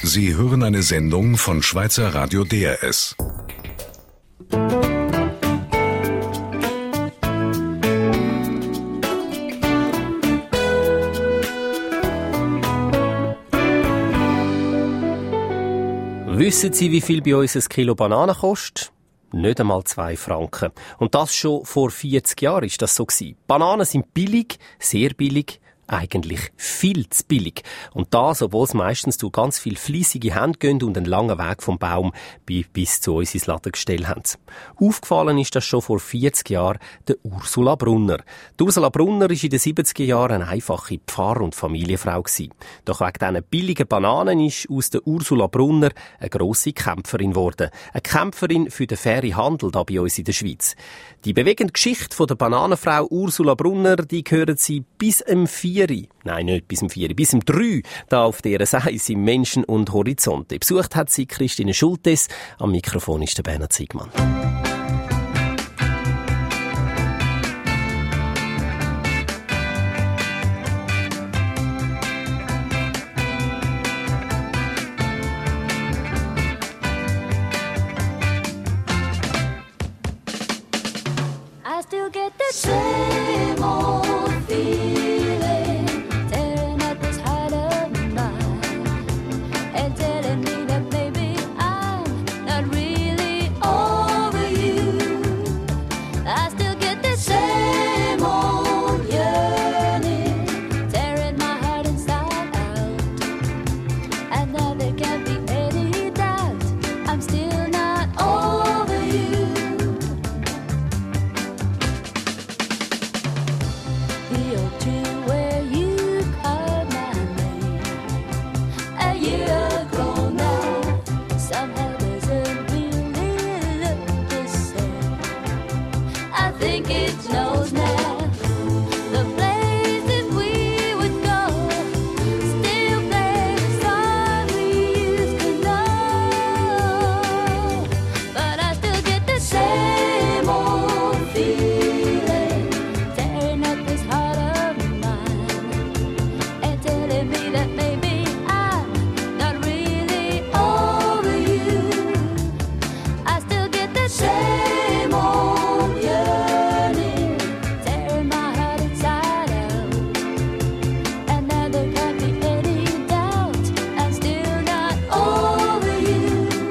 Sie hören eine Sendung von Schweizer Radio DRS. Wissen Sie, wie viel bei uns ein Kilo Bananen kostet? Nicht einmal 2 Franken. Und das schon vor 40 Jahren ist das so gewesen. Bananen sind billig, sehr billig, eigentlich viel zu billig. Und das, obwohl es meistens durch ganz viele fleissige Hände gehen und einen langen Weg vom Baum bis zu uns ins Ladengestell haben. Aufgefallen ist das schon vor 40 Jahren der Ursula Brunner. Die Ursula Brunner war in den 70er Jahren eine einfache Pfarr- und Familienfrau gewesen. Doch wegen diesen billigen Bananen ist aus der Ursula Brunner eine grosse Kämpferin geworden. Eine Kämpferin für den fairen Handel hier bei uns in der Schweiz. Die bewegende Geschichte von der Bananenfrau Ursula Brunner, die hören Sie bis am 4. Nein, nicht bis am 4, bis am 3, da auf der Seite im Menschen und Horizonte. Besucht hat sie Christine Schultes, am Mikrofon ist der Bernhard Siegmann. I still get the same old feeling, tearing at this heart of mine, and telling me that maybe I'm not really over you. I still get the same old yearning, tearing my heart inside out, and now there can't be any doubt I'm still not over you. The old tree where you called my name a year ago now somehow doesn't really look the same. I think it knows now the places we would go, still play the song we used to know. But I still get the same old feeling, tearing up this heart of mine, and telling me that maybe I'm not really over you. I still get the same old yearning, tearing my heart inside out, and now there can't be any doubt I'm still not over you.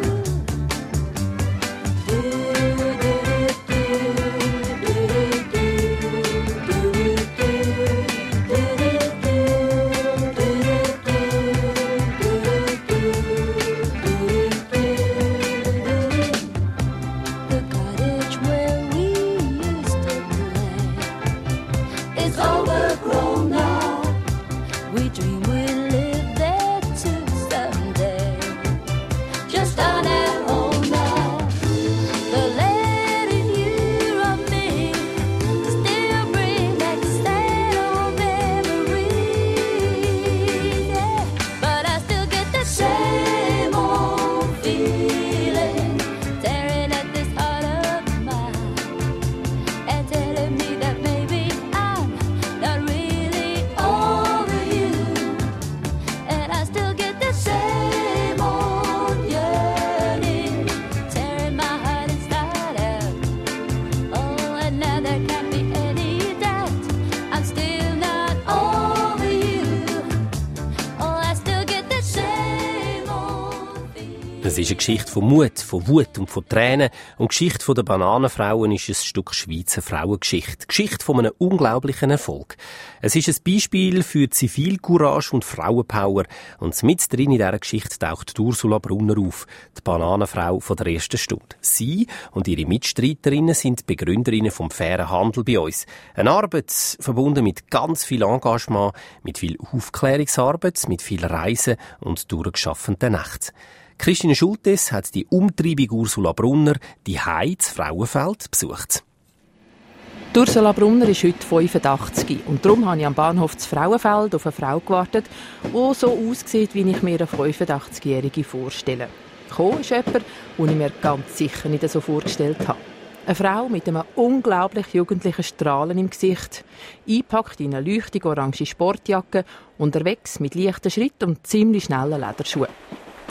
The cottage where we used to play is overgrown now. We dream we'll live there too someday, just down at home now. The letter you wrote me still bring back the sad old memories, yeah. But I still get the same old feeling, tearing at this heart of mine, and telling me that maybe I'm not really over you. And I still get the same old yearning, tearing my heart inside out. Oh, and now there can't be any doubt I'm still not over you. Oh, I still get the same old feeling. Es ist eine Geschichte von Mut, von Wut und von Tränen. Und die Geschichte von der Bananenfrauen ist ein Stück Schweizer Frauengeschichte. Geschichte von einem unglaublichen Erfolg. Es ist ein Beispiel für Zivilcourage und Frauenpower. Und mit drin in dieser Geschichte taucht Ursula Brunner auf, die Bananenfrau von der ersten Stunde. Sie und ihre Mitstreiterinnen sind Begründerinnen vom fairen Handel bei uns. Eine Arbeit verbunden mit ganz viel Engagement, mit viel Aufklärungsarbeit, mit viel Reisen und durchgeschaffenen Nächten. Christine Schultes hat die Umtreibung Ursula Brunner, die Heiz Frauenfeld, besucht. Ursula Brunner ist heute 85 und darum habe ich am Bahnhof zu Frauenfeld auf eine Frau gewartet, die so aussieht, wie ich mir eine 85-Jährige vorstelle. Gekommen ist jemand, den ich mir ganz sicher nicht so vorgestellt habe. Eine Frau mit einem unglaublich jugendlichen Strahlen im Gesicht, eingepackt in eine leuchtig orange Sportjacke, unterwegs mit leichten Schritten und ziemlich schnellen Lederschuhen.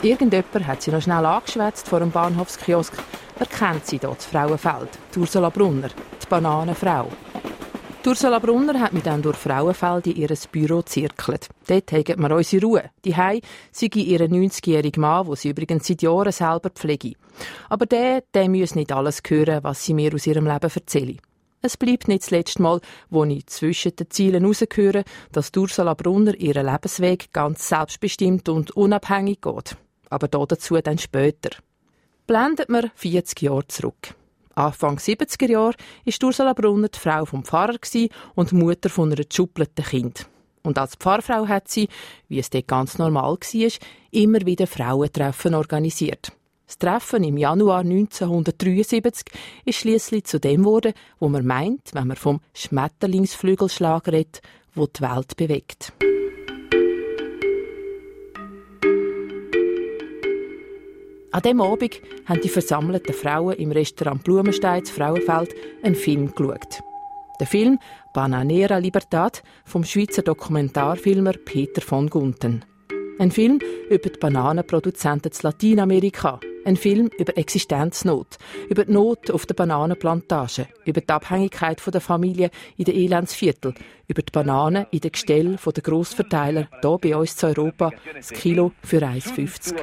Irgendjemand hat sie noch schnell angeschwätzt vor dem Bahnhofskiosk. Er kennt sie dort, das Frauenfeld, die Ursula Brunner, die Bananenfrau. Die Ursula Brunner hat mich dann durch Frauenfeld in ihr Büro zirkelt. Dort haben wir unsere Ruhe. Daheim sei ihr 90-jähriger Mann, den sie übrigens seit Jahren selber pflege. Aber der muss nicht alles hören, was sie mir aus ihrem Leben erzähle. Es bleibt nicht das letzte Mal, wo ich zwischen den Zielen herausgehöre, dass Ursula Brunner ihren Lebensweg ganz selbstbestimmt und unabhängig geht. Aber dazu dann später. Blendet wir 40 Jahre zurück. Anfang 70er Jahre war Ursula Brunner die Frau vom Pfarrer und Mutter von einem geschuppelten Kind. Und als Pfarrfrau hat sie, wie es dort ganz normal war, immer wieder Frauentreffen organisiert. Das Treffen im Januar 1973 ist schliesslich zu dem geworden, wo man meint, wenn man vom Schmetterlingsflügelschlag redet, wo die Welt bewegt. An diesem Abend haben die versammelten Frauen im Restaurant Blumenstein zu Frauenfeld einen Film geschaut. Der Film «Bananera Libertad» vom Schweizer Dokumentarfilmer Peter von Gunten. Ein Film über die Bananenproduzenten zu Lateinamerika. Ein Film über Existenznot, über die Not auf der Bananenplantage, über die Abhängigkeit der Familie in den Elendsvierteln, über die Bananen in den Gestellen der Grossverteiler hier bei uns zu Europa, das Kilo für 1,50.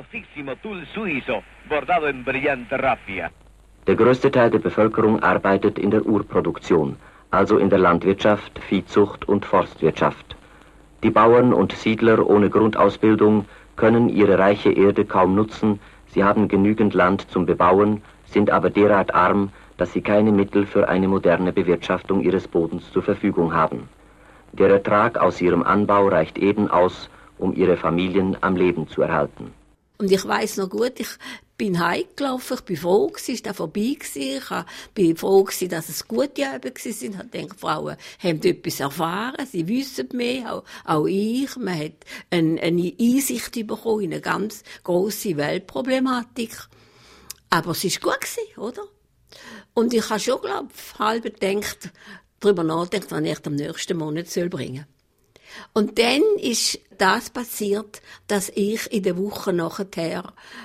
Der größte Teil der Bevölkerung arbeitet in der Urproduktion, also in der Landwirtschaft, Viehzucht und Forstwirtschaft. Die Bauern und Siedler ohne Grundausbildung können ihre reiche Erde kaum nutzen. Sie haben genügend Land zum Bebauen, sind aber derart arm, dass sie keine Mittel für eine moderne Bewirtschaftung ihres Bodens zur Verfügung haben. Der Ertrag aus ihrem Anbau reicht eben aus, um ihre Familien am Leben zu erhalten. Und ich weiss noch gut, ich bin heimgelaufen, ich bin froh gewesen, ist da vorbei gewesen. Ich bin froh gewesen, dass es gute Abende sind. Ich denke, Frauen haben etwas erfahren, sie wissen mehr, auch ich. Man hat eine Einsicht bekommen in eine ganz grosse Weltproblematik. Aber es war gut gewesen, oder? Und ich habe schon, glaube ich, halb darüber nachgedacht, was ich am nächsten Monat bringen soll. Und dann ist das passiert, dass ich in der Woche nachher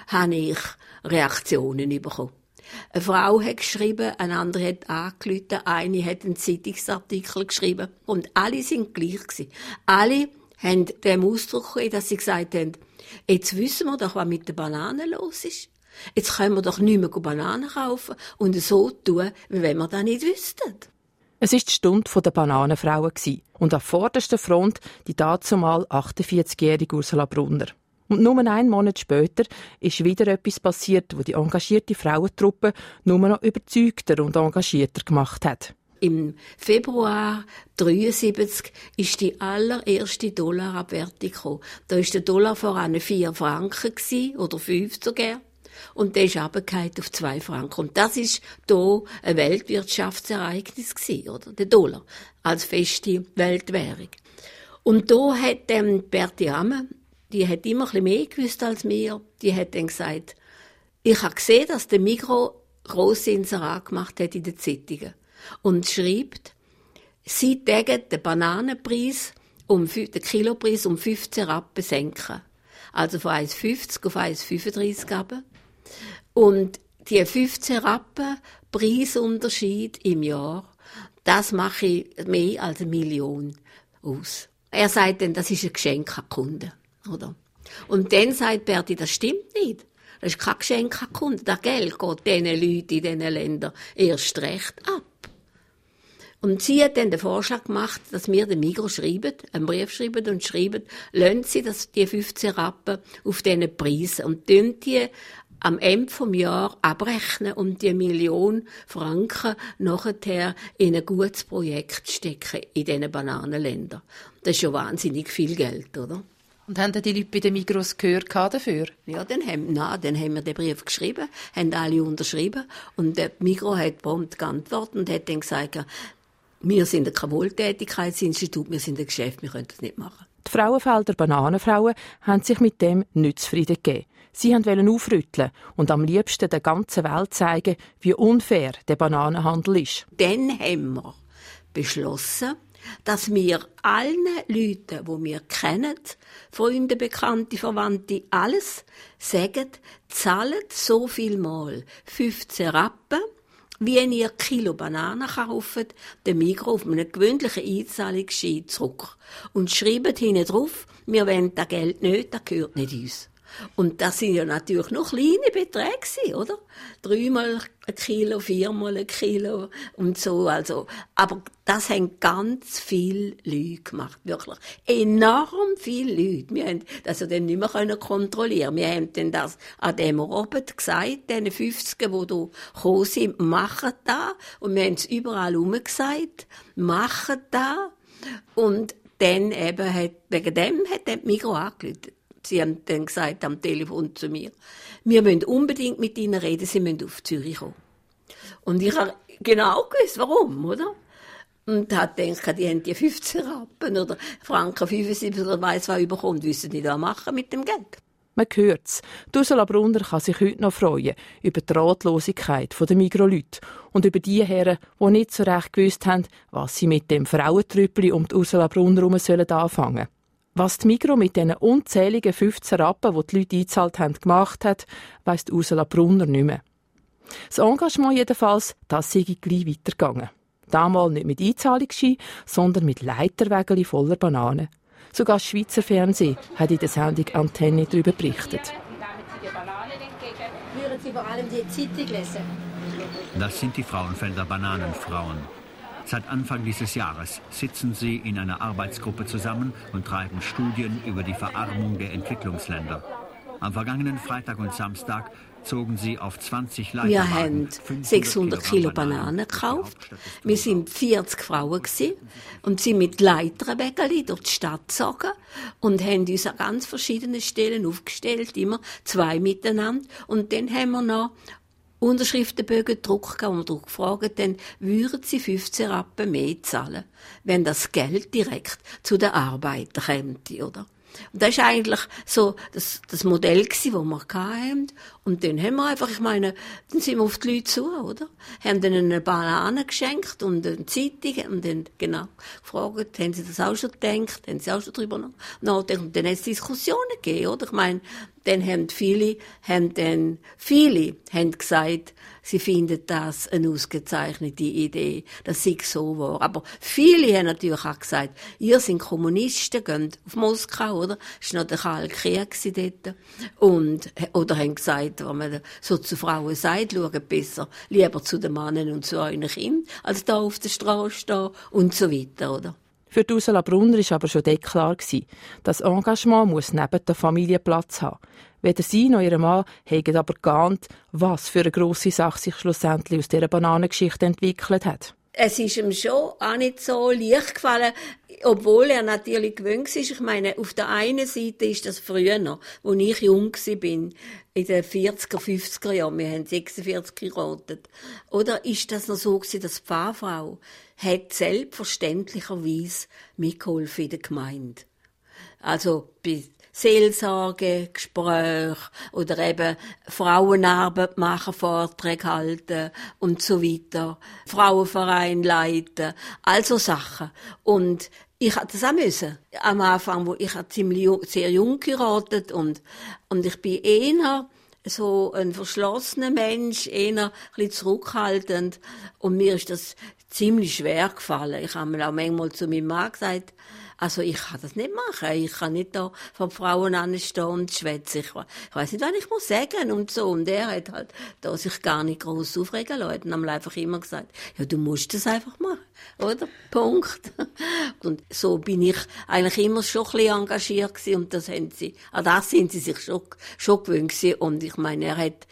Reaktionen bekommen. Eine Frau hat geschrieben, eine andere hat angerufen, eine hat einen Zeitungsartikel geschrieben und alle sind gleich gewesen. Alle haben dem Ausdruck gegeben, dass sie gesagt haben, jetzt wissen wir doch, was mit den Bananen los ist. Jetzt können wir doch nicht mehr Bananen kaufen und so tun, wie wenn wir das nicht wüssten. Es war die Stunde der Bananenfrauen und an vorderster Front die dazumal 48-jährige Ursula Brunner. Und nur einen Monat später ist wieder etwas passiert, wo die engagierte Frauentruppe nur noch überzeugter und engagierter gemacht hat. Im Februar 1973 ist die allererste Dollarabwertung gekommen. Da war der Dollar voran 4 Franken oder 5 sogar. Und der ist runtergefallen auf 2 Franken. Und das war hier ein Weltwirtschaftsereignis gewesen, oder? Der Dollar. Als feste Weltwährung. Und da hat Berti Amme, die hat immer ein bisschen mehr gewusst als mir, die hat dann gesagt, ich habe gesehen, dass der Migros grosse Inserat gemacht hat in den Zeitungen. Und schreibt, sie tägen den Bananenpreis, den Kilopreis um 15 Rappen senken. Also von 1,50 auf 1,35 Rappen. Und die 15 Rappen Preisunterschied im Jahr, das mache ich mehr als 1 Million aus. Er sagt dann, das ist ein Geschenk an Kunden, oder? Und dann sagt Berti, das stimmt nicht. Das ist kein Geschenk an Kunden. Das Geld geht diesen Leuten in diesen Ländern erst recht ab. Und sie hat dann den Vorschlag gemacht, dass wir den Migros schreiben, einen Brief schreiben und schreiben, lassen Sie die 15 Rappen auf diesen Preis und tun die am Ende des Jahres abrechnen, um die 1 Million Franken nachher in ein gutes Projekt stecken in diesen Bananenländern. Das ist schon wahnsinnig viel Geld, oder? Und haben die Leute bei den Migros Gehör dafür? Ja, dann haben wir den Brief geschrieben, haben alle unterschrieben und der Migros hat prompt geantwortet und hat dann gesagt, wir sind ein Wohltätigkeitsinstitut, wir sind ein Geschäft, wir können das nicht machen. Die Frauenfelder Bananenfrauen haben sich mit dem nicht zufrieden gegeben. Sie wollten aufrütteln und am liebsten der ganzen Welt zeigen, wie unfair der Bananenhandel ist. Dann haben wir beschlossen, dass wir allen Leuten, die wir kennen, Freunde, Bekannte, Verwandte, alles, sagen, zahlt so viel mal 15 Rappen, wie ihr Kilo Bananen kauft, den Migros auf einem gewöhnlichen Einzahlungsschein zurück. Und schreibt hinten drauf, wir wollen das Geld nicht, das gehört nicht uns. Und das sind ja natürlich noch kleine Beträge, oder? 3-mal ein Kilo, 4-mal ein Kilo und so, also. Aber das haben ganz viele Leute gemacht, wirklich. Enorm viele Leute. Wir haben das ja dann nicht mehr kontrollieren. Wir haben dann das an dem Abend gesagt, den 50, die hier gekommen sind, machen das. Und wir haben es überall gesagt, machen das. Und dann eben wegen dem hat der Migros angerufen. Sie haben dann gesagt am Telefon zu mir, wir müssen unbedingt mit Ihnen reden, Sie müssen auf Zürich kommen. Und ich habe genau gewusst, warum, oder? Und habe gedacht, die haben die 15 Rappen oder Franken 75 oder weiss was bekommen und wissen nicht, was machen mit dem Geld. Man hört's. Ursula Brunner kann sich heute noch freuen über die Ratlosigkeit der Migros-Leute und über die Herren, die nicht so recht gewusst haben, was sie mit dem Frauentrüppli um die Ursula Brunner herum anfangen sollen. Was die Migros mit diesen unzähligen 15 Rappen, die die Leute eingezahlt haben, gemacht hat, weiss Ursula Brunner nicht mehr. Das Engagement jedenfalls, das sei gleich weitergegangen. Damals nicht mit Einzahlungsschein, sondern mit Leiterwägeln voller Bananen. Sogar das Schweizer Fernsehen hat in der Sendung Antenne darüber berichtet. Würden Sie vor allem die Zeitung lesen? Das sind die Frauenfelder Bananenfrauen. Seit Anfang dieses Jahres sitzen sie in einer Arbeitsgruppe zusammen und treiben Studien über die Verarmung der Entwicklungsländer. Am vergangenen Freitag und Samstag zogen sie auf 20 Leiterwagen. Wir haben 600 Kilo Bananen gekauft. Wir sind 40 Frauen und sind mit Leiterwägeln durch die Stadt gezogen und haben uns an ganz verschiedenen Stellen aufgestellt, immer 2 miteinander. Und dann haben wir noch Unterschriftenbögen gedruckt, wo wir gefragt haben, würden Sie 15 Rappen mehr zahlen, wenn das Geld direkt zu den Arbeitern käme, oder? Und das war eigentlich so das Modell, das wir hatten. Und dann haben wir einfach, dann sind wir auf die Leute zu, oder? Haben dann eine Banane geschenkt und eine Zeitung und dann genau gefragt, haben sie das auch schon gedacht, haben sie auch schon drüber nachgedacht. Und dann hat es Diskussionen gegeben, oder? Dann haben viele gesagt, sie finden das eine ausgezeichnete Idee, das sei so wahr. Aber viele haben natürlich auch gesagt, ihr seid Kommunisten, geht auf Moskau, oder? Das war noch der Kalte Krieg dort. Oder haben gesagt, wenn man so zu Frauen sagt, schaut besser lieber zu den Männern und zu euren Kindern, als da auf der Straße stehen und so weiter, oder? Für Ursula Brunner war aber schon klar, das Engagement muss neben der Familie Platz haben. Weder sie noch ihr Mann haben aber geahnt, was für eine grosse Sache sich schlussendlich aus dieser Bananengeschichte entwickelt hat. Es ist ihm schon auch nicht so leicht gefallen, obwohl er natürlich gewöhnt ist. Ich meine, auf der einen Seite ist das früher noch, als ich jung war, in den 40er, 50er Jahren, wir haben 46 geheiratet, oder ist das noch so gewesen, dass die Pfarrfrau hat selbstverständlicherweise mitgeholfen in der Gemeinde. Also bei Seelsorge, Gespräche oder eben Frauenarbeit machen, Vorträge halten und so weiter, Frauenverein leiten, also Sachen. Und ich hatte das auch müssen. Am Anfang, wo ich sehr jung geheiratet und ich bin eher so ein verschlossener Mensch, eher ein bisschen zurückhaltend. Und mir ist das ziemlich schwer gefallen. Ich habe mir auch manchmal zu meinem Mann gesagt, also ich kann das nicht machen. Ich kann nicht da vor Frauen anstehen und schwätzen. Ich weiss nicht, was ich muss sagen und so. Und er hat halt da sich gar nicht gross aufregen lassen. Und haben einfach immer gesagt, ja, du musst das einfach machen. Oder? Punkt. Und so bin ich eigentlich immer schon ein bisschen engagiert gewesen. Und das sind sie sich schon gewöhnt gewesen. Und ich meine, er hat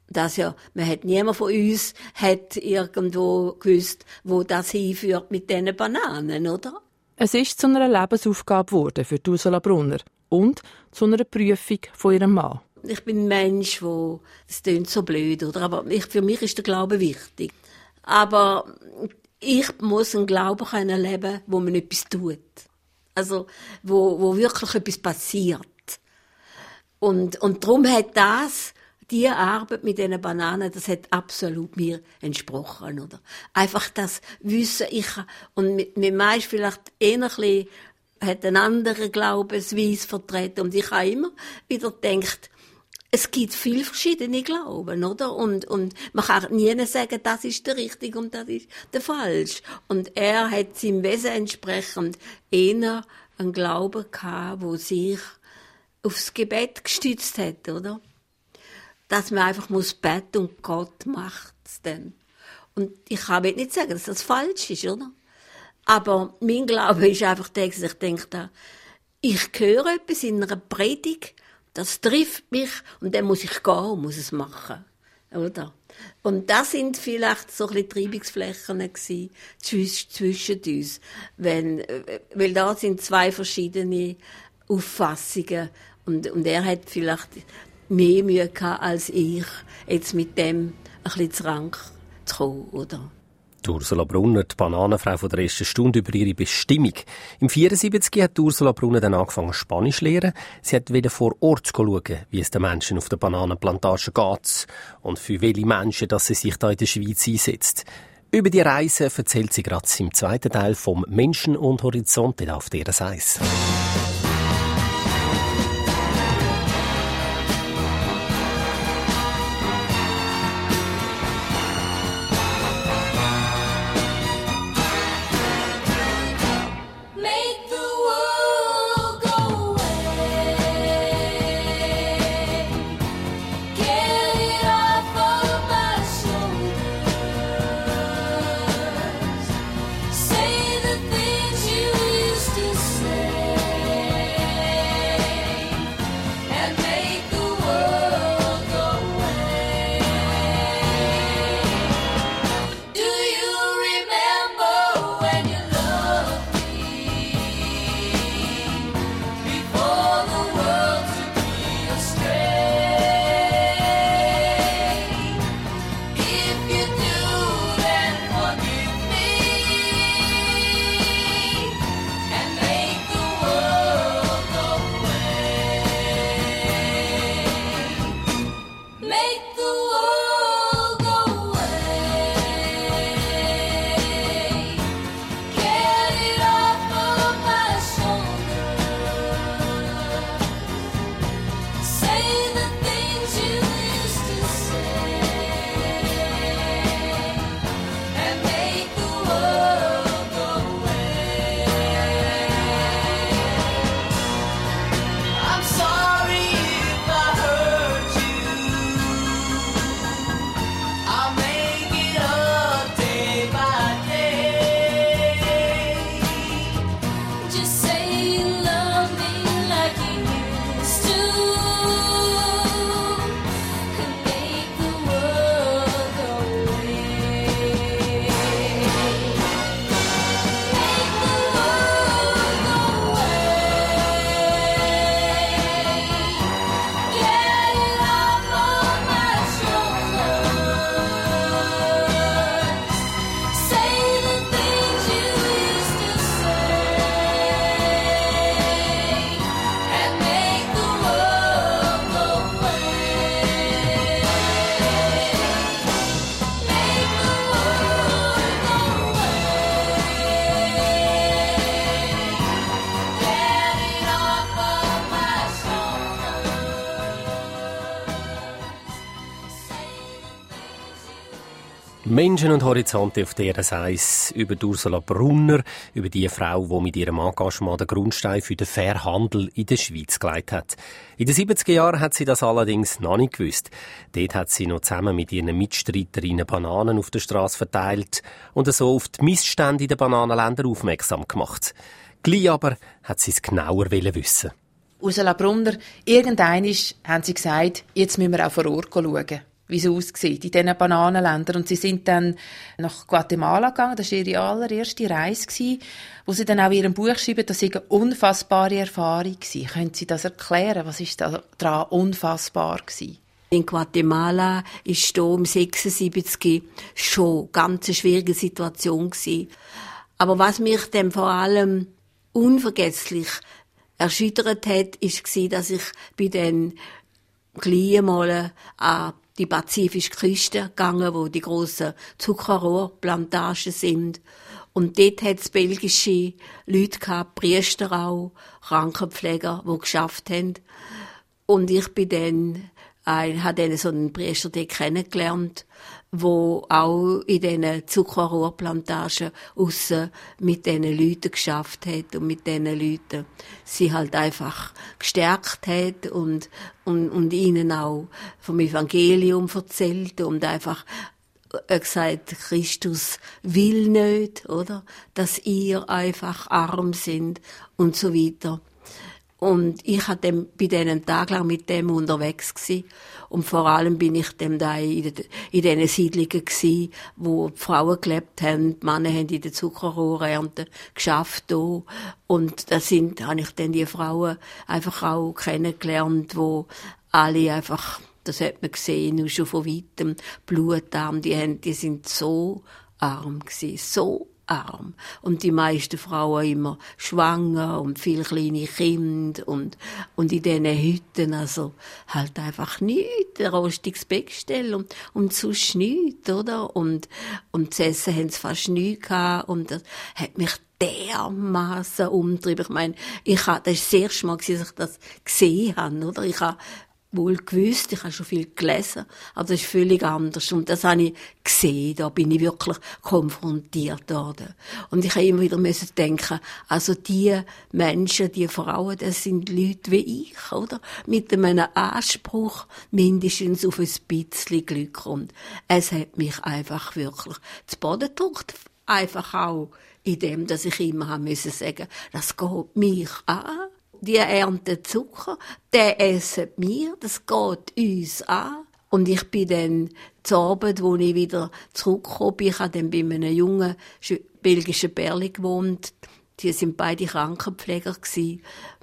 man hat niemand von uns hat irgendwo gewusst, wo das hinführt mit diesen Bananen, oder? Es ist zu einer Lebensaufgabe geworden für Ursula Brunner und zu einer Prüfung von ihrem Mann. Ich bin ein Mensch, das klingt so blöd, oder? Aber für mich ist der Glaube wichtig. Aber ich muss einen Glauben können leben, wo man etwas tut. Also, wo wirklich etwas passiert. Und darum hat Die Arbeit mit diesen Bananen, das hat absolut mir entsprochen, oder? Einfach das Wissen, und mit mir ist vielleicht eher ein bisschen, hat einen anderen Glaubensweise vertreten. Und ich habe immer wieder gedacht, es gibt viele verschiedene Glauben, oder? Und man kann nie sagen, das ist der richtige und das ist der falsch. Und er hat seinem Wesen entsprechend eher einen Glauben gehabt, der sich aufs Gebet gestützt hat, oder? Dass man einfach beten muss und Gott macht es dann. Und ich kann nicht sagen, dass das falsch ist, oder? Aber mein Glaube ist einfach der, dass ich denke, ich höre etwas in einer Predigt, das trifft mich und dann muss ich gehen und muss es machen, oder? Und das sind vielleicht so ein bisschen Treibungsflächen gewesen zwischen uns, weil da sind zwei verschiedene Auffassungen und er hat vielleicht mehr Mühe gehabt als ich, jetzt mit dem ein bisschen zu Rang zu kommen, oder? Ursula Brunner, die Bananenfrau von der ersten Stunde, über ihre Bestimmung. Im 1974 hat Ursula Brunner dann angefangen Spanisch zu lernen. Sie wollte vor Ort schauen, wie es den Menschen auf der Bananenplantage geht und für welche Menschen, dass sie sich da in der Schweiz einsetzt. Über die Reise erzählt sie gerade im zweiten Teil vom Menschen und Horizont auf DRS 1. Menschen und Horizonte auf DRS 1 über Ursula Brunner, über die Frau, die mit ihrem Engagement den Grundstein für den fairen Handel in der Schweiz gelegt hat. In den 70er Jahren hat sie das allerdings noch nicht gewusst. Dort hat sie noch zusammen mit ihren Mitstreiterinnen Bananen auf der Straße verteilt und so auf die Missstände in den Bananenländern aufmerksam gemacht. Gleich aber hat sie es genauer wissen. Ursula Brunner, irgendeinmal haben sie gesagt, jetzt müssen wir auch vor Ort schauen, wie es aussieht in diesen Bananenländern. Und sie sind dann nach Guatemala gegangen, das war ihre allererste Reise, wo sie dann auch in ihrem Buch schreiben, das sei eine unfassbare Erfahrung gewesen. Können Sie das erklären? Was war daran unfassbar gewesen? In Guatemala war da um 1976 schon eine ganz schwierige Situation gewesen. Aber was mich dann vor allem unvergesslich erschüttert hat, war, dass ich bei den gleich mal an die pazifische Küste gegangen, wo die grossen Zuckerrohrplantagen sind. Und dort hat es belgische Leute gehabt, Priester auch, Krankenpfleger, die geschafft haben. Und ich bin dann, habe dann so einen Priester dort kennengelernt, wo auch in diesen Zuckerrohrplantagen aussen mit diesen Leuten geschafft hat und mit diesen Leuten sie halt einfach gestärkt hat und ihnen auch vom Evangelium erzählt und einfach gesagt, Christus will nicht, oder? Dass ihr einfach arm sind und so weiter. Und ich war dann bei diesen Tag lang mit dem unterwegs gewesen. Und vor allem bin ich dann da in diesen Siedlungen gewesen, wo die Frauen gelebt haben, die Männer haben in der Zuckerrohrernte geschafft hier. Und da habe ich dann die Frauen einfach auch kennengelernt, wo alle einfach, das hat man gesehen, nur schon von weitem, blutarm, die sind so arm gewesen, so arm. Und die meisten Frauen immer schwanger und viele kleine Kinder und in diesen Hütten, also halt einfach nichts, ein rostiges Bettgestell und sonst nichts, oder? Und zu essen haben sie fast nichts gehabt und das hat mich dermassen umgetrieben. Ich meine, das war das erste Mal, dass ich das gesehen habe, oder? Ich habe wohl gewusst, ich habe schon viel gelesen, aber das ist völlig anders. Und das habe ich gesehen, da bin ich wirklich konfrontiert worden. Und ich habe immer wieder denken, also die Menschen, die Frauen, das sind Leute wie ich, oder? Mit einem Anspruch mindestens auf ein bisschen Glück. Und es hat mich einfach wirklich zu Boden gedrückt. Einfach auch in dem, dass ich immer haben müssen sagen, das geht mich an. Die ernten Zucker, der essen wir, das geht uns an. Und ich bin dann zu Abend, wo ich wieder zurückgekommen bin, ich habe dann bei einem jungen belgischen Pärchen gewohnt. Die sind beide Krankenpfleger gewesen.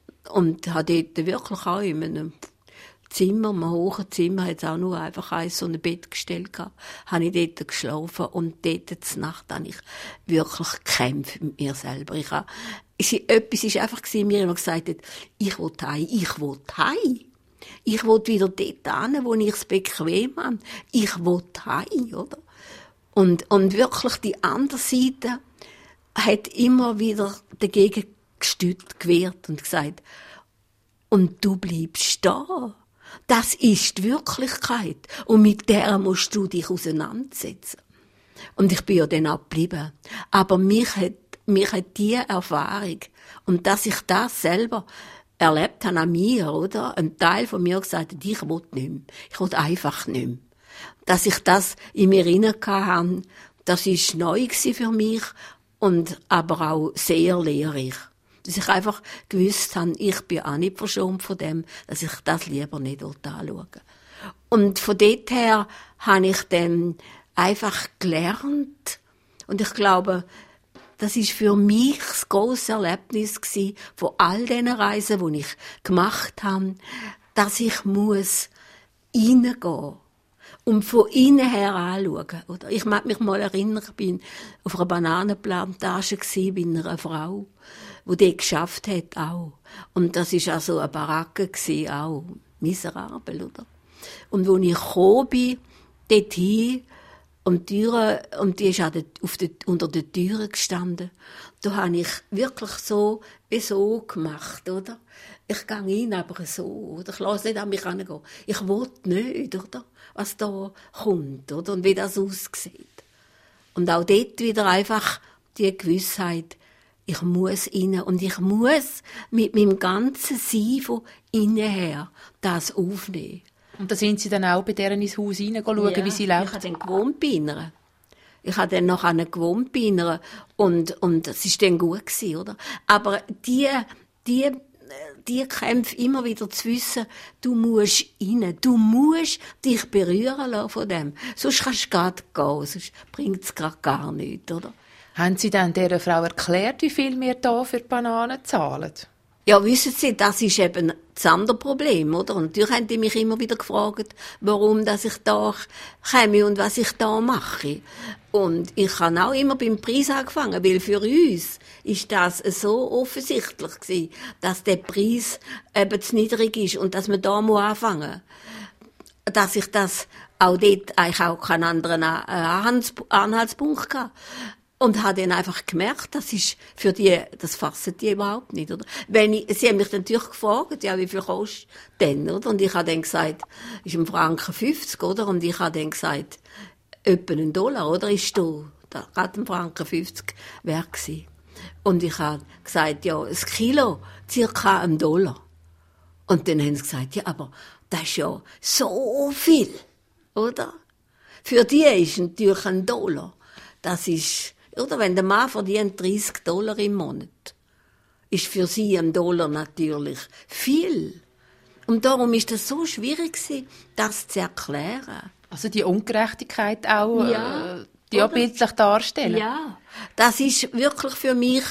Und habe dort wirklich auch in einem Zimmer, einem hohen Zimmer, hat es auch nur einfach so ein Bett gestellt gehabt, habe ich dort geschlafen und dort zur Nacht habe ich wirklich gekämpft mit mir selber. Etwas war einfach, mir immer gesagt hat, ich will heim. Ich will wieder dort hin, wo ich es bequem habe. Ich will heim, oder? Und wirklich die andere Seite hat immer wieder dagegen gewehrt und gesagt, und du bleibst da. Das ist die Wirklichkeit. Und mit der musst du dich auseinandersetzen. Und ich bin ja dann auch geblieben. Aber mich hat die Erfahrung, und dass ich das selber erlebt habe an mir, oder? Ein Teil von mir gesagt hat, ich will nicht mehr. Ich will einfach nicht mehr. Dass ich das in mir hinein hatte, das war neu für mich und aber auch sehr lehrreich. Dass ich einfach gewusst habe, ich bin auch nicht verschont von dem, dass ich das lieber nicht anschaue. Und von dort her habe ich dann einfach gelernt. Und ich glaube, das ist für mich das grosse Erlebnis gewesen, von all diesen Reisen, die ich gemacht habe, dass ich muss reingehen und von innen her anschauen. Oder ich mag mich mal erinnern, ich bin auf einer Bananenplantage bei einer Frau, die dort geschafft hat auch. Und das war also eine Baracke gewesen, auch miserabel, oder? Und als ich gekommen bin, dorthin, und die ist auch unter der Türe gestanden. Da habe ich wirklich so gemacht, oder? Ich gehe rein, aber so, oder? Ich lasse nicht an mich herangehen. Ich will nicht, oder? Was da kommt, oder? Und wie das aussieht. Und auch dort wieder einfach die Gewissheit, ich muss rein und ich muss mit meinem ganzen Sein von innen her das aufnehmen. Und da sind Sie dann auch bei deren ins Haus hineinschauen, ja, wie sie lebt? Ich habe dann gewohnt bei ihnen. Ich habe dann noch gewohnt bei ihnen und das war dann gut gewesen, oder? Aber die Kämpfe immer wieder zu wissen, du musst rein, du musst dich berühren lassen von dem. Sonst kannst du gerade gehen, sonst bringt es gerade gar nichts, oder? Haben Sie dann dieser Frau erklärt, wie viel wir da für die Bananen zahlen? Ja, wissen Sie, das ist eben das andere Problem, oder? Und natürlich haben die mich immer wieder gefragt, warum dass ich da komme und was ich da mache. Und ich habe auch immer beim Preis angefangen, weil für uns ist das so offensichtlich gewesen, dass der Preis eben zu niedrig ist und dass man da anfangen muss. dass ich das auch dort eigentlich auch keinen anderen Anhaltspunkt hatte. Und habe dann einfach gemerkt, das ist für die, das fassen die überhaupt nicht, oder? Sie haben mich natürlich gefragt, ja, wie viel kostet denn, oder? Und ich habe dann gesagt, ist $1,50 Franken, oder? Und ich habe dann gesagt, etwa $1, oder? Ist da gerade $1,50 Franken wert gewesen. Und ich habe gesagt, ja, ein Kilo, circa $1. Und dann haben sie gesagt, ja, aber das ist ja so viel, oder? Für die ist natürlich $1. Das ist, oder wenn der Mann verdient $30 im Monat, ist für sie $1 natürlich viel. Und darum ist das so schwierig gewesen, das zu erklären. Also die Ungerechtigkeit auch ja, bildlich darstellen. Ja, das ist wirklich für mich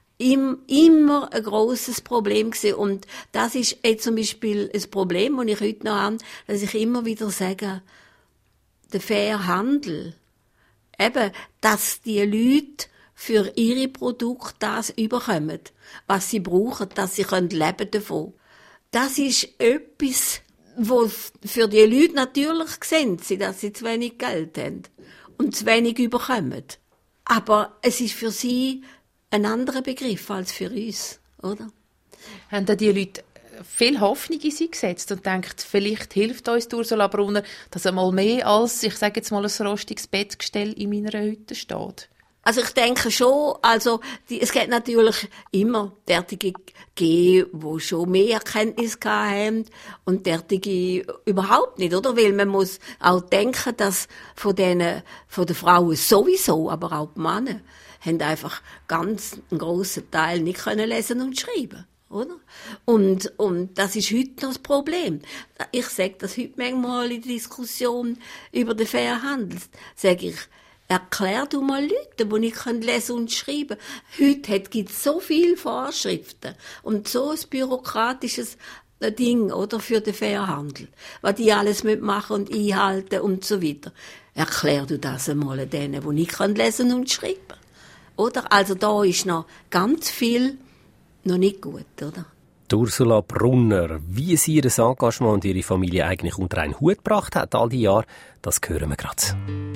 immer ein grosses Problem gewesen. Und das ist jetzt zum Beispiel ein Problem, das ich heute noch habe, dass ich immer wieder sage, der faire Handel, eben, dass die Leute für ihre Produkte das überkommen, was sie brauchen, dass sie leben davon. Das ist etwas, was für die Leute natürlich sehen sie, dass sie zu wenig Geld haben und zu wenig überkommen. Aber es ist für sie ein anderer Begriff als für uns, oder? Haben da die Leute viel Hoffnung in sie gesetzt und denkt, vielleicht hilft uns Ursula Brunner, dass einmal mehr als, ich sage jetzt mal, ein rostiges Bettgestell in meiner Hütte steht? Also ich denke schon, es gibt natürlich immer derartige geben, die schon mehr Erkenntnis haben und derartige überhaupt nicht, oder? Weil man muss auch denken, dass von den Frauen sowieso, aber auch die Männer, haben einfach ganz einen grossen Teil nicht können lesen und schreiben, oder? Und das ist heute noch das Problem. Ich sage das heute manchmal in der Diskussion über den fairen Handel, sage ich, erklär du mal Leute, die nicht lesen und schreiben können. Heute gibt es so viele Vorschriften und so ein bürokratisches Ding, oder, für den fairen Handel, was die alles machen und einhalten und so weiter. Erklär du das einmal denen, die nicht lesen und schreiben können. Oder? Also da ist noch ganz viel noch nicht gut, oder? Ursula Brunner, wie sie ihr Engagement und ihre Familie eigentlich unter einen Hut gebracht hat all die Jahre, das hören wir gerade.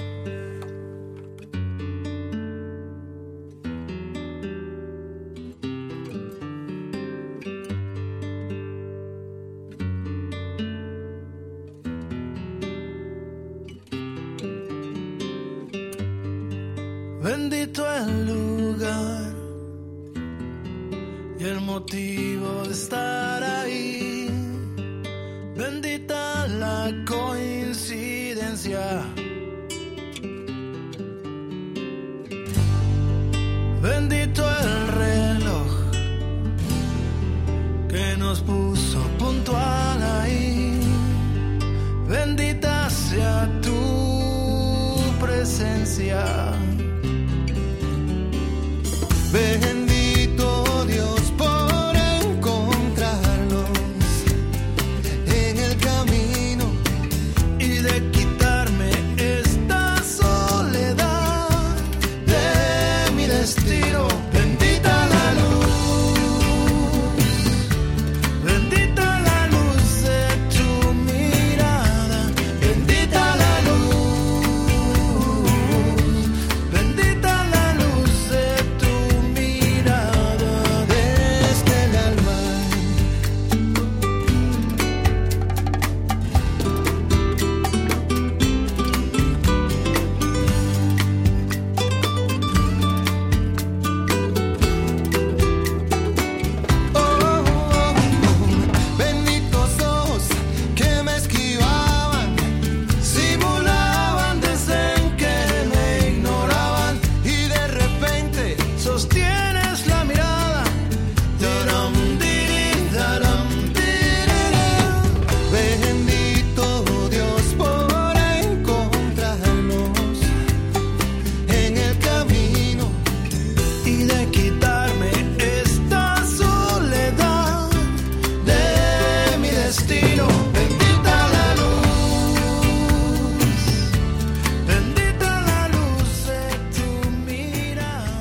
Bendito el lugar y el motivo de estar ahí. Bendita la coincidencia. Bendito el reloj que nos puso puntual ahí. Bendita sea tu presencia. Bendito Dios por encontrarnos en el camino y de quitarme esta soledad de mi destino. Bendita la luz de tu mirada. Bendita la luz, bendita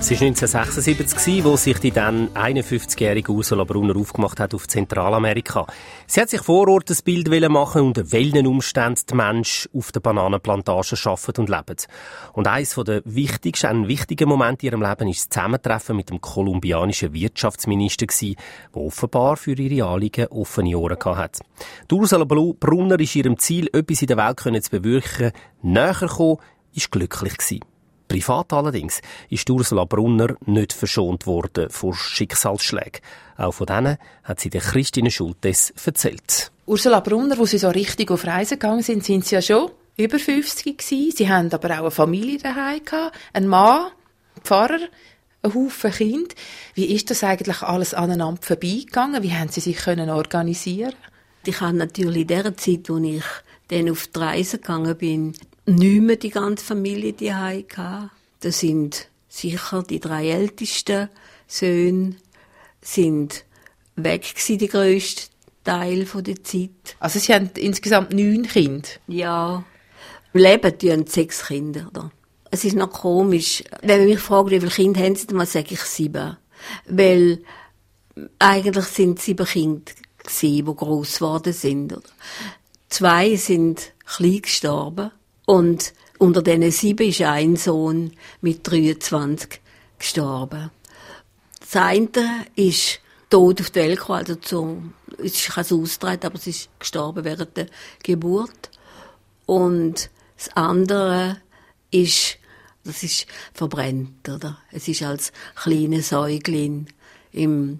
Es war 1976, wo sich die dann 51-jährige Ursula Brunner aufgemacht hat auf Zentralamerika. Sie hat sich vor Ort ein Bild machen, unter welchen Umständen die Menschen auf der Bananenplantage arbeiten und leben. Und eines der wichtigsten, ein wichtiger Moment in ihrem Leben ist das Zusammentreffen mit dem kolumbianischen Wirtschaftsminister, der offenbar für ihre Anliegen offene Ohren hatte. Die Ursula Brunner ist ihrem Ziel, etwas in der Welt zu bewirken, näher gekommen, ist glücklich gewesen. Privat allerdings ist Ursula Brunner nicht verschont worden vor Schicksalsschlägen. Auch von denen hat sie der Christine Schultes erzählt. Ursula Brunner, wo sie so richtig auf Reisen gegangen sind sie ja schon über 50 gewesen. Sie haben aber auch eine Familie daheim gehabt, einen Mann, einen Pfarrer, einen Haufen Kinder. Wie ist das eigentlich alles aneinander vorbeigegangen? Wie haben sie sich organisieren? Ich habe natürlich in der Zeit, als ich dann auf die Reise gegangen bin, nicht mehr die ganze Familie daheim gehabt. Das sind sicher die 3 ältesten Söhne sind weg gewesen, der grösste Teil der Zeit. Also Sie haben insgesamt 9 Kinder? Ja. Leben tun 6 Kinder. Oder? Es ist noch komisch. Wenn man mich fragt, wie viele Kinder haben Sie, dann sage ich 7. Weil eigentlich sind 7 Kinder gewesen, die gross geworden sind. Oder? 2 sind klein gestorben. Und unter diesen 7 ist ein Sohn mit 23 gestorben. Das eine ist tot auf die Welt gekommen, also ich habe es ausgetragen, aber es ist gestorben während der Geburt. Und das andere ist, das ist verbrannt, oder? Es ist als kleine Säugling im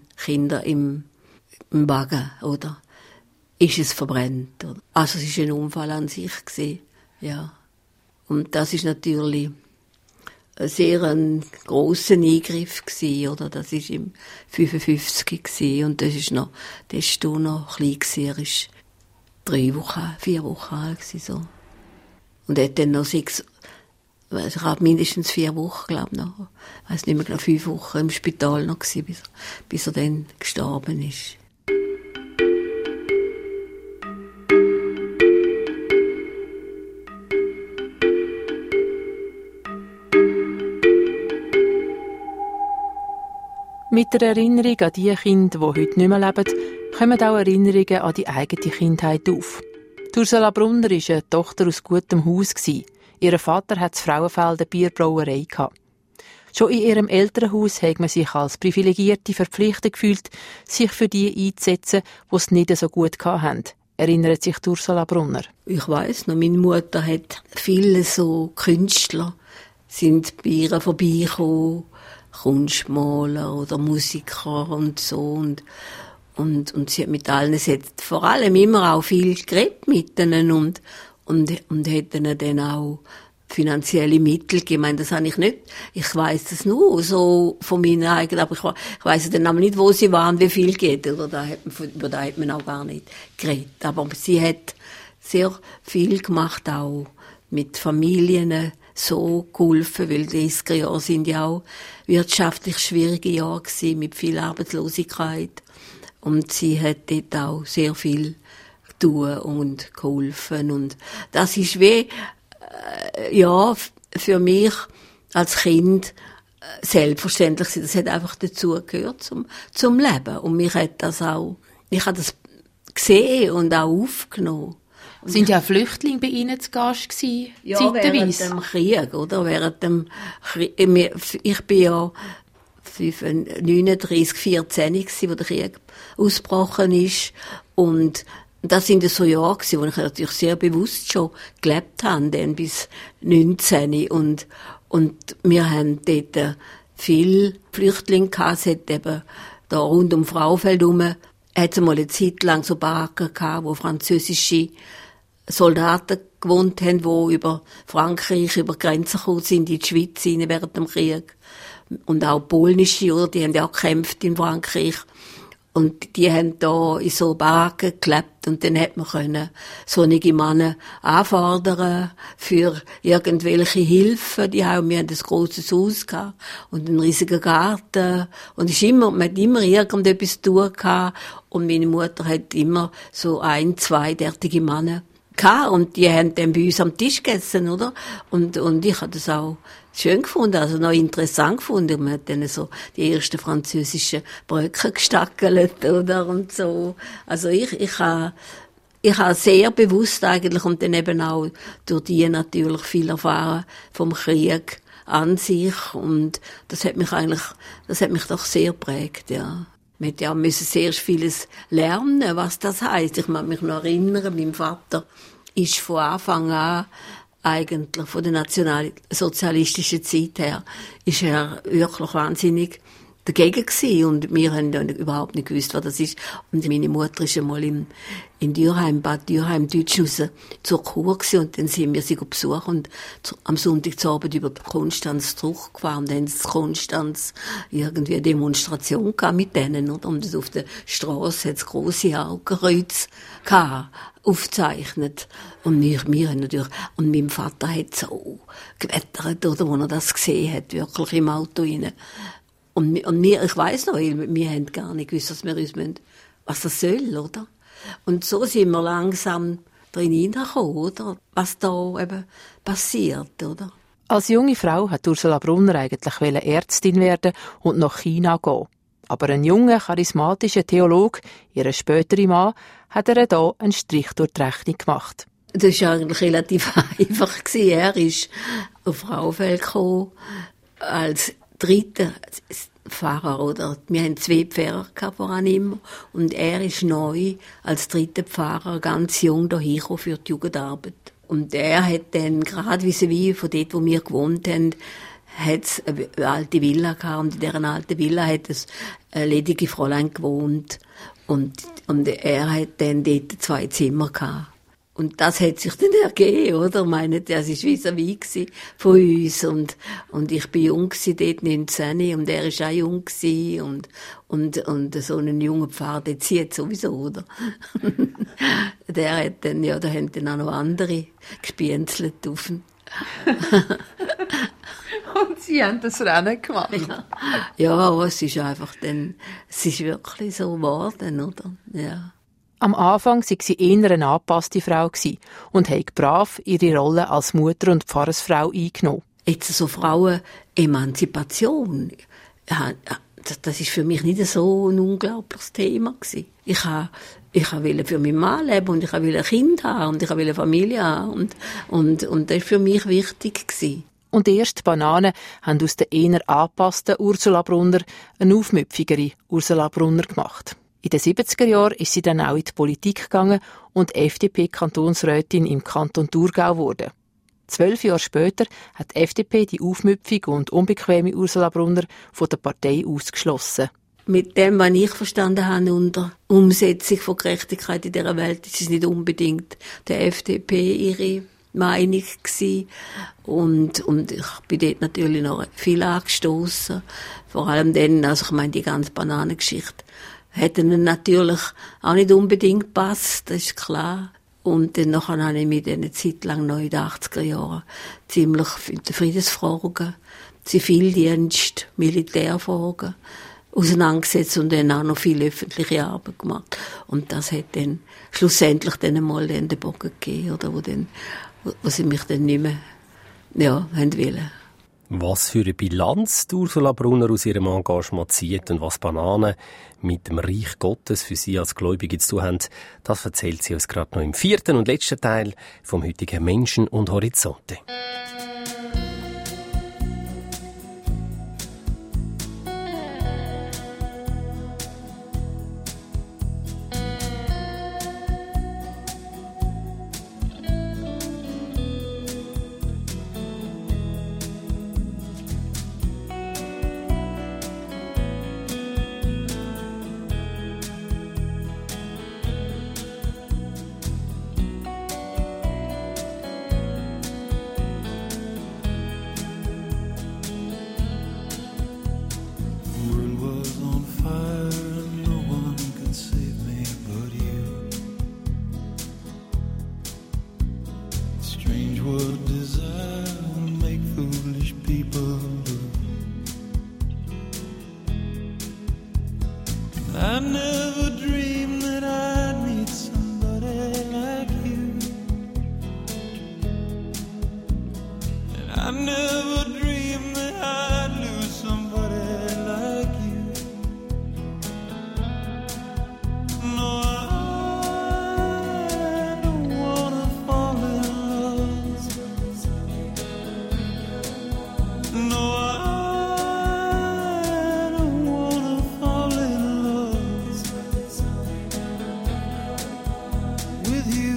Wagen, oder? Ist es verbrannt, oder? Also es ist ein Unfall an sich gewesen, ja. Und das ist natürlich ein sehr grosser Eingriff gewesen, oder? Das ist im 55 gewesen, und das ist noch, der ist noch klein gewesen, er ist 4 Wochen alt gewesen, so. Und er hat dann noch 6, ich habe mindestens 4 Wochen, glaube ich, noch, ich weiss nicht mehr genau, 5 Wochen im Spital noch gewesen, bis er dann gestorben ist. Mit der Erinnerung an die Kinder, die heute nicht mehr leben, kommen auch Erinnerungen an die eigene Kindheit auf. Ursula Brunner war eine Tochter aus gutem Haus. Ihr Vater hatte in Frauenfeld eine Bierbrauerei gehabt. Schon in ihrem Elternhaus hat man sich als Privilegierte verpflichtet gefühlt, sich für die einzusetzen, die es nicht so gut hatten, erinnert sich Ursula Brunner. Ich weiss noch, meine Mutter hat viele so Künstler, sind bei ihr vorbeigekommen, Kunstmaler oder Musiker und so, und sie hat mit allen, sie hat vor allem immer auch viel geredet mit ihnen und hat ihnen dann auch finanzielle Mittel gegeben. Ich meine, das habe ich nicht, ich weiss das nur so von meinen eigenen, aber ich weiss dann aber nicht, wo sie waren, wie viel geht, oder über da hat man auch gar nicht geredet. Aber sie hat sehr viel gemacht, auch mit Familien, so geholfen, weil die 30er Jahre sind ja auch wirtschaftlich schwierige Jahre gewesen, mit viel Arbeitslosigkeit. Und sie hat dort auch sehr viel getan und geholfen. Und das ist wie, für mich als Kind selbstverständlich. Das hat einfach dazugehört zum Leben. Und mich hat das auch, ich habe das gesehen und auch aufgenommen. Sind ja Flüchtlinge bei Ihnen zu Gast gewesen? Ja, während dem Krieg, oder? Ich bin ja 39, 14 gewesen, wo der Krieg ausgebrochen ist. Und das sind so Jahre gewesen, wo ich natürlich sehr bewusst schon gelebt habe, dann bis 19. Und wir haben dort viele Flüchtlinge gehabt. Es hat eben da rund um Frauenfeld herum, hat es mal eine Zeit lang so Baracken gehabt, wo französische Soldaten gewohnt haben, die über Frankreich, über die Grenzen gekommen sind, in die Schweiz rein während dem Krieg. Und auch polnische, oder? Die haben ja auch gekämpft in Frankreich. Und die haben da in so Baracken gelebt. Und dann hat man können solche Männer anfordern für irgendwelche Hilfen. Wir haben ein grosses Haus gehabt und einen riesigen Garten. Und man hat immer irgendetwas zu tun gehabt. Und meine Mutter hat immer so 1, 2 derartige Männer und die haben dann bei uns am Tisch gegessen, oder? Und ich habe das auch schön gefunden, also noch interessant gefunden. Man hat dann so die ersten französischen Bröcke gestackelt, oder? Und so. Also ich habe sehr bewusst eigentlich und dann eben auch durch die natürlich viel erfahren vom Krieg an sich und das hat mich doch sehr geprägt, ja. Wir müssen sehr vieles lernen, was das heisst. Ich mag mich noch erinnern, mein Vater ist von Anfang an eigentlich von der nationalsozialistischen Zeit her ist er wirklich wahnsinnig dagegen gewesen. Und wir haben dann überhaupt nicht gewusst, was das ist. Und meine Mutter ist einmal in Dürheim, Bad Dürheim, Deutschhausen zur Kur gewesen. Und dann sind wir sie besucht und am Sonntagabend über die Konstanz zurückgefahren. Und dann haben sie in Konstanz irgendwie eine Demonstration gehabt mit denen, oder? Und auf der Strasse hat es grosse Hakenkreuze gehabt, aufgezeichnet. Und wir haben natürlich, und mein Vater hat so gewettert, oder, wo er das gesehen hat, wirklich im Auto rein. Und wir, ich weiss noch, wir haben gar nicht gewusst, was das soll, oder? Und so sind wir langsam drin hineingekommen, oder? Was da eben passiert, oder? Als junge Frau hat Ursula Brunner eigentlich Ärztin werden und nach China gehen. Aber ein junger, charismatischer Theologe, ihr späterer Mann, hat ihr da einen Strich durch die Rechnung gemacht. Das war eigentlich relativ einfach. Er ist auf Frauenfeld gekommen, als dritter Pfarrer, oder? Wir haben 2 Pfarrer voran immer. Und er ist neu als dritter Pfarrer, ganz jung, dahin gekommen für die Jugendarbeit. Und er hat dann, gerade vis-à-vis von dort, wo wir gewohnt haben, hat's eine alte Villa gehabt. Und in dieser alten Villa hat ein ledige Fräulein gewohnt. Und er hat dann dort 2 Zimmer gehabt. Und das hat sich dann ergeben, oder? Ich meine, das war vis-à-vis von uns. Und ich bin jung dort, 19, und er war auch jung und so einen jungen Pfarrer, der zieht sowieso, oder? Der hat dann, ja, da haben dann auch noch andere gespienzelt auf ihn. Und Sie haben das Rennen gemacht? Ja, es ist einfach dann, es ist wirklich so geworden, oder? Ja. Am Anfang war sie eher eine angepasste Frau und hat brav ihre Rolle als Mutter und Pfarrersfrau eingenommen. Jetzt so Frauen-Emanzipation, das ist für mich nicht so ein unglaubliches Thema gewesen. Ich wollte für meinen Mann leben und ich wollte ein Kind haben und ich wollte eine Familie haben und das war für mich wichtig gewesen. Und erst die Bananen haben aus der eher angepassten Ursula Brunner eine aufmüpfigere Ursula Brunner gemacht. In den 70er Jahren ist sie dann auch in die Politik gegangen und FDP-Kantonsrätin im Kanton Thurgau geworden. 12 Jahre später hat die FDP die aufmüpfige und unbequeme Ursula Brunner von der Partei ausgeschlossen. Mit dem, was ich verstanden habe unter Umsetzung von Gerechtigkeit in dieser Welt, ist es nicht unbedingt der FDP ihre Meinung gewesen. Und ich bin dort natürlich noch viel angestossen. Vor allem dann, also ich meine, die ganze Bananengeschichte hätte ihnen natürlich auch nicht unbedingt gepasst, das ist klar. Und dann habe ich mich dann eine Zeit lang noch in den 80er Jahren ziemlich mit den Friedensfragen, Zivildienst, Militärfragen auseinandergesetzt und dann auch noch viel öffentliche Arbeit gemacht. Und das hat dann schlussendlich dann einmal den Bogen gegeben, oder, wo sie mich dann nicht mehr, haben wollen. Was für eine Bilanz Ursula Brunner aus ihrem Engagement zieht und was Bananen mit dem Reich Gottes für sie als Gläubige zu tun haben, das erzählt sie uns gerade noch im 4. und letzten Teil vom heutigen Menschen und Horizonte. I never dreamed that I'd meet somebody like you. I never dreamed that I'd lose somebody like you. No, I don't wanna fall in love. No, I don't wanna fall in love with you.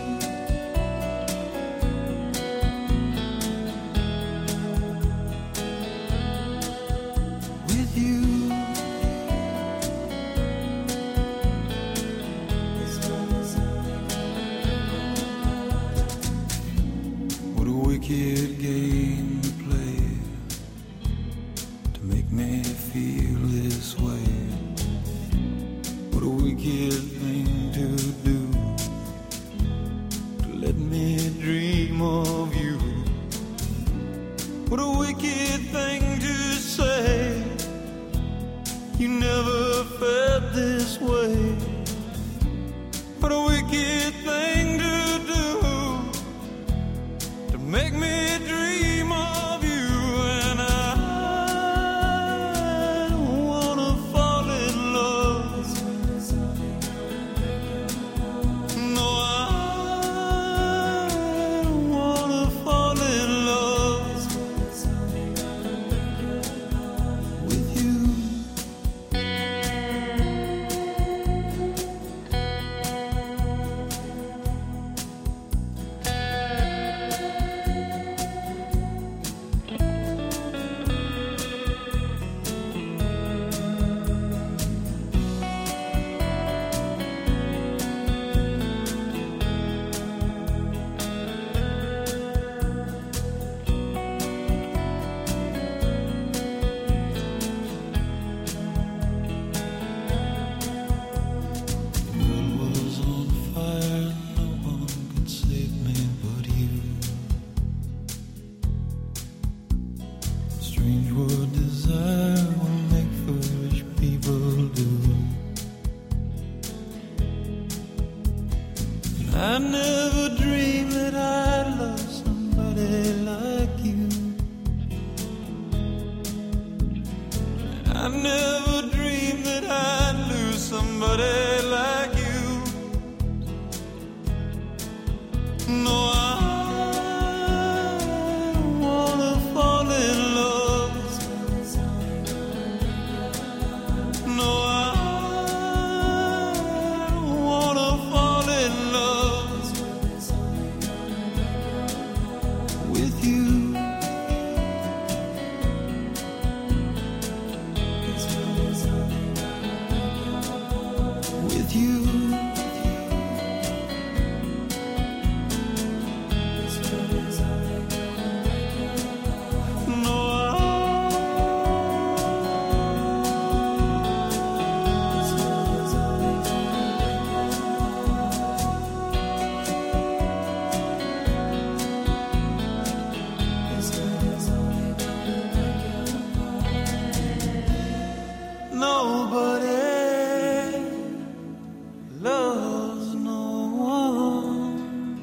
What a wicked game to play to make me feel this way. What a wicked thing to do to let me dream of you. What a wicked thing to say. You never felt this way. What a wicked thing to do to make me dream of you. And I don't wanna fall in love. No, I don't wanna fall in love with you. I never dreamed that I'd love somebody like you. I never dreamed that I'd lose somebody like you. No, I don't wanna fall in love. No, I don't wanna fall in love with you. With you. Nobody loves no one.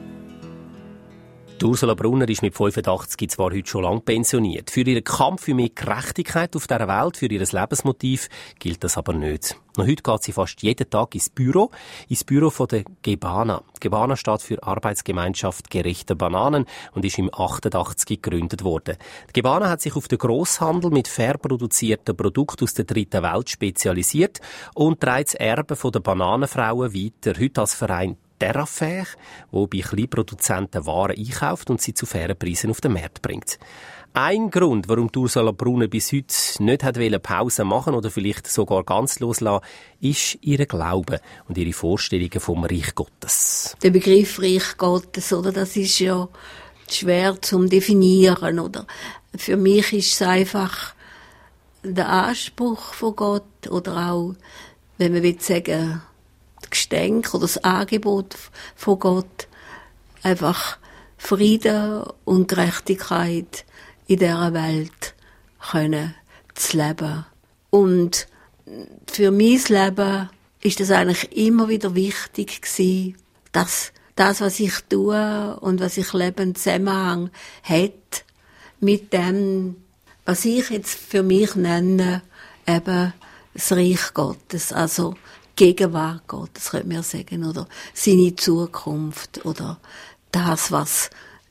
Ursula Brunner ist mit 85 zwar heute schon lang pensioniert. Für ihren Kampf für mehr Gerechtigkeit auf dieser Welt, für ihr Lebensmotiv, gilt das aber nicht. Noch heute geht sie fast jeden Tag ins Büro von der Gebana. Gebana steht für Arbeitsgemeinschaft gerechter Bananen und ist im 88 gegründet worden. Die Gebana hat sich auf den Grosshandel mit fair produzierten Produkten aus der dritten Welt spezialisiert und trägt das Erbe der Bananenfrauen weiter. Heute als Verein Terrafair, der bei Kleinproduzenten Waren einkauft und sie zu fairen Preisen auf den Markt bringt. Ein Grund, warum Ursula Brunner bis heute nicht Pause machen oder vielleicht sogar ganz loslassen, ist ihr Glaube und ihre Vorstellungen vom Reich Gottes. Der Begriff Reich Gottes, oder, das ist ja schwer zu definieren, oder? Für mich ist es einfach der Anspruch von Gott oder auch, wenn man will sagen, das Geschenk oder das Angebot von Gott, einfach Frieden und Gerechtigkeit in dieser Welt können zu leben. Und für mein Leben ist das eigentlich immer wieder wichtig gewesen, dass das, was ich tue und was ich lebe, einen Zusammenhang hat mit dem, was ich jetzt für mich nenne, eben das Reich Gottes, also Gegenwart Gottes, könnte man sagen, oder seine Zukunft, oder das, was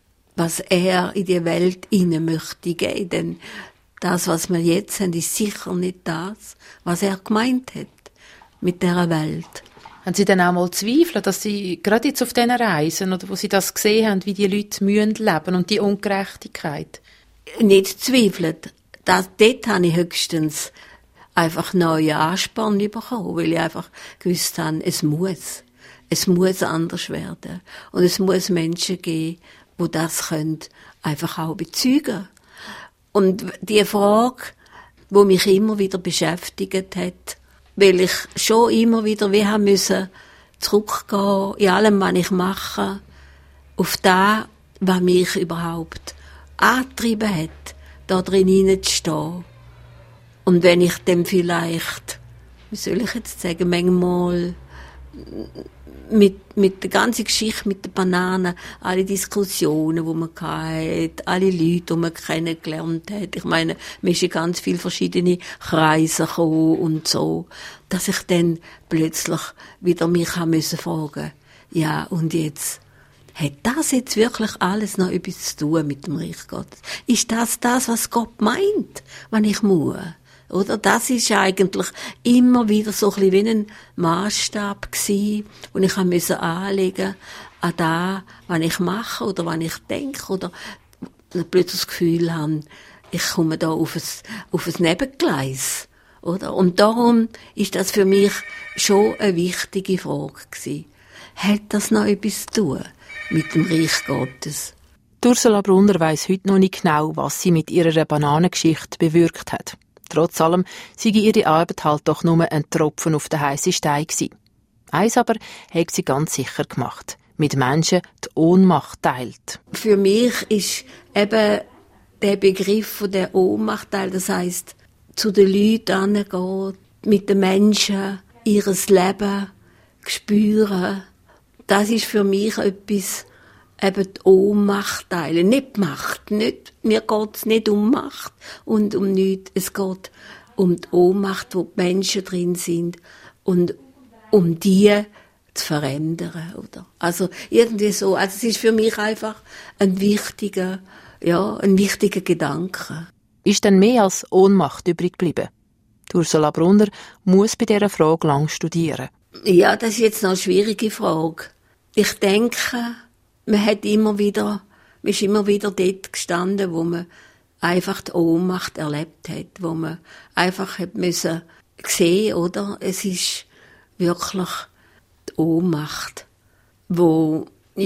er in die Welt hinein möchte geben. Denn das, was wir jetzt haben, ist sicher nicht das, was er gemeint hat mit dieser Welt. Haben Sie dann auch mal Zweifel, dass Sie gerade jetzt auf diesen Reisen, oder wo Sie das gesehen haben, wie die Leute leben müssen und die Ungerechtigkeit? Nicht zweifelt. Dort habe ich höchstens einfach neue Ansporn bekommen, weil ich einfach gewusst habe, es muss anders werden. Und es muss Menschen geben, die das können, einfach auch bezeugen. Und die Frage, die mich immer wieder beschäftigt hat, weil ich schon immer wieder wie haben müssen zurückgehen in allem, was ich mache, auf das, was mich überhaupt angetrieben hat, da drin hineinzustehen. Und wenn ich dann vielleicht, wie soll ich jetzt sagen, manchmal mit der ganzen Geschichte mit den Bananen, alle Diskussionen, die man hatte, alle Leute, die man kennengelernt hat. Ich meine, man ist in ganz viele verschiedene Kreise gekommen und so, dass ich dann plötzlich wieder mich fragen musste, ja, und jetzt? Hat das jetzt wirklich alles noch etwas zu tun mit dem Reich Gottes? Ist das, was Gott meint, wenn ich muss? Oder? Das ist eigentlich immer wieder so ein bisschen wie ein Massstab gewesen, den ich musste anlegen an das, was ich mache oder was ich denke oder plötzlich das Gefühl habe, ich komme da auf ein Nebengleis. Oder? Und darum ist das für mich schon eine wichtige Frage gewesen. Hat das noch etwas zu tun mit dem Reich Gottes? Ursula Brunner weiss heute noch nicht genau, was sie mit ihrer Bananengeschichte bewirkt hat. Trotz allem sei ihre Arbeit halt doch nur ein Tropfen auf den heissen Stein gewesen. Eins aber hat sie ganz sicher gemacht. Mit Menschen die Ohnmacht teilt. Für mich ist eben der Begriff von der Ohnmacht teilt, das heisst, zu den Leuten hingehen, mit den Menschen ihres Leben spüren. Das ist für mich etwas, eben die Ohnmacht teilen. Nicht Macht. Nicht, mir geht es nicht um Macht und um nichts. Es geht um die Ohnmacht, wo die Menschen drin sind und um die zu verändern. Oder? Also irgendwie so. Also es ist für mich einfach ein wichtiger Gedanke. Ist denn mehr als Ohnmacht übrig geblieben? Ursula Brunner muss bei dieser Frage lang studieren. Ja, das ist jetzt noch eine schwierige Frage. Ich denke, man ist immer wieder dort gestanden, wo man einfach die Ohnmacht erlebt hat, wo man einfach hat müssen sehen, oder? Es ist wirklich die Ohnmacht, wo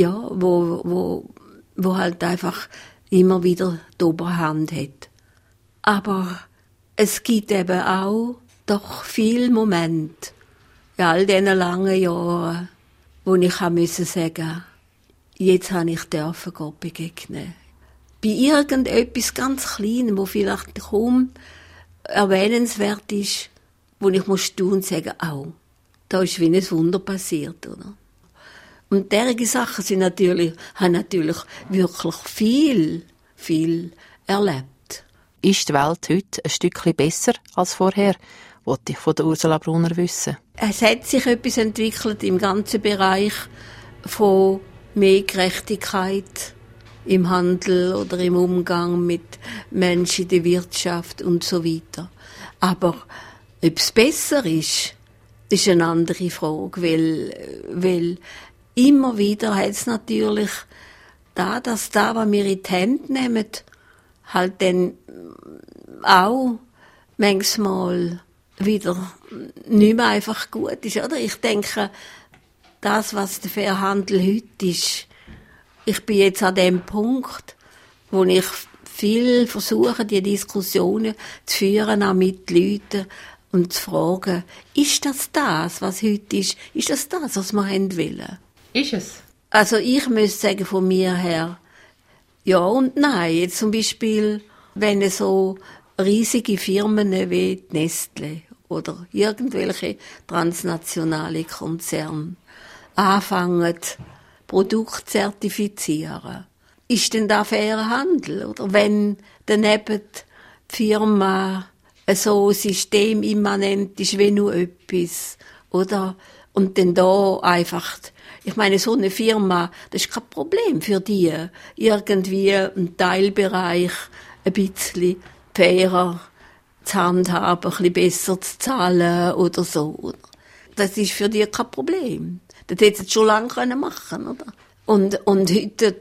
halt einfach immer wieder die Oberhand hat. Aber es gibt eben auch doch viele Momente in all diesen langen Jahren, wo ich sagen musste, jetzt habe ich Gott begegnen. Bei irgendetwas ganz Kleinem, wo vielleicht kaum erwähnenswert ist, wo ich tun und sagen, da ist wie ein Wunder passiert, oder? Und derige Sachen haben natürlich wirklich viel erlebt. Ist die Welt heute ein Stückchen besser als vorher? Wollte ich von der Ursula Brunner wissen. Es hat sich etwas entwickelt im ganzen Bereich von mehr Gerechtigkeit im Handel oder im Umgang mit Menschen in der Wirtschaft und so weiter. Aber ob es besser ist eine andere Frage, weil immer wieder hat es natürlich dass was wir in die Hände nehmen, halt dann auch manchmal wieder nicht mehr einfach gut ist, oder? Ich denke, das, was der Fairhandel heute ist, ich bin jetzt an dem Punkt, wo ich viel versuche, die Diskussionen zu führen, auch mit Leuten und zu fragen, ist das, was heute ist? Ist das, was wir haben wollen? Ist es? Also ich müsste sagen, von mir her, ja und nein. Jetzt zum Beispiel, wenn so riesige Firmen wie Nestle oder irgendwelche transnationale Konzerne anfangen, Produkte zertifizieren, ist denn da fairer Handel? Oder wenn daneben die Firma so systemimmanent ist wie nur etwas, oder? Und dann da einfach, ich meine, so eine Firma, das ist kein Problem für die, irgendwie einen Teilbereich ein bisschen fairer zu handhaben, ein bisschen besser zu zahlen oder so. Das ist für die kein Problem. Das hätten sie schon lange machen können, oder? Und heute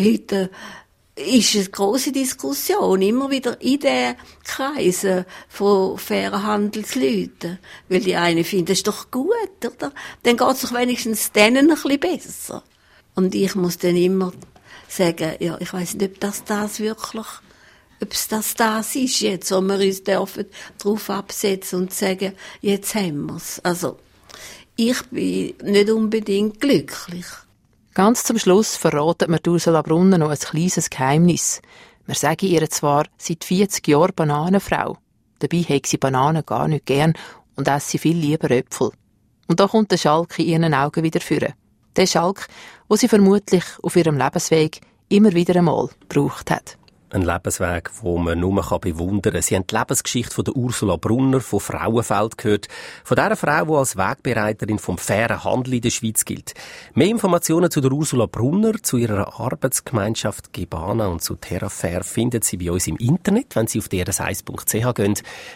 ist eine grosse Diskussion, immer wieder in den Kreisen von fairen Handelsleuten. Weil die einen finden, das ist doch gut, oder? Dann geht es doch wenigstens denen ein bisschen besser. Und ich muss dann immer sagen, ja, ich weiss nicht, ob das wirklich, ob es das ist jetzt, wo wir uns dürfen drauf absetzen und sagen, jetzt haben wir's. Also, ich bin nicht unbedingt glücklich. Ganz zum Schluss verratet mir Ursula Brunner noch ein kleines Geheimnis. Wir sagen ihr zwar seit 40 Jahren Bananenfrau. Dabei hat sie Bananen gar nicht gern und esse viel lieber Äpfel. Und da kommt der Schalk in ihren Augen wieder führen. Der Schalk, den sie vermutlich auf ihrem Lebensweg immer wieder einmal gebraucht hat. Ein Lebensweg, den man nur bewundern kann. Sie haben die Lebensgeschichte von der Ursula Brunner von Frauenfeld gehört. Von dieser Frau, die als Wegbereiterin vom fairen Handel in der Schweiz gilt. Mehr Informationen zu der Ursula Brunner, zu ihrer Arbeitsgemeinschaft Gebana und zu TerraFair finden Sie bei uns im Internet, wenn Sie auf drs1.ch gehen.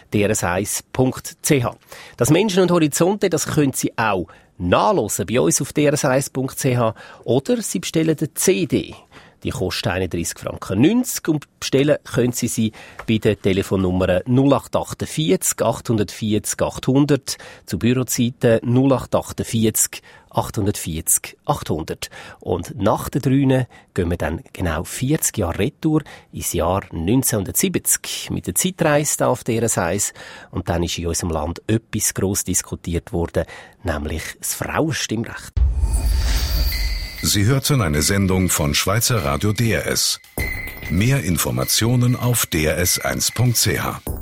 drs1.ch. Das Menschen und Horizonte, das können Sie auch nachhören bei uns auf drs1.ch oder Sie bestellen eine CD. Die kostet 31,90 Franken und bestellen können Sie sie bei den Telefonnummern 0848 840 800, zu Bürozeiten 0848 840 800. Und nach den 3 gehen wir dann genau 40 Jahre retour ins Jahr 1970 mit der Zeitreise auf DRS1. Und dann ist in unserem Land etwas gross diskutiert worden, nämlich das Frauenstimmrecht. Sie hörten eine Sendung von Schweizer Radio DRS. Mehr Informationen auf drs1.ch.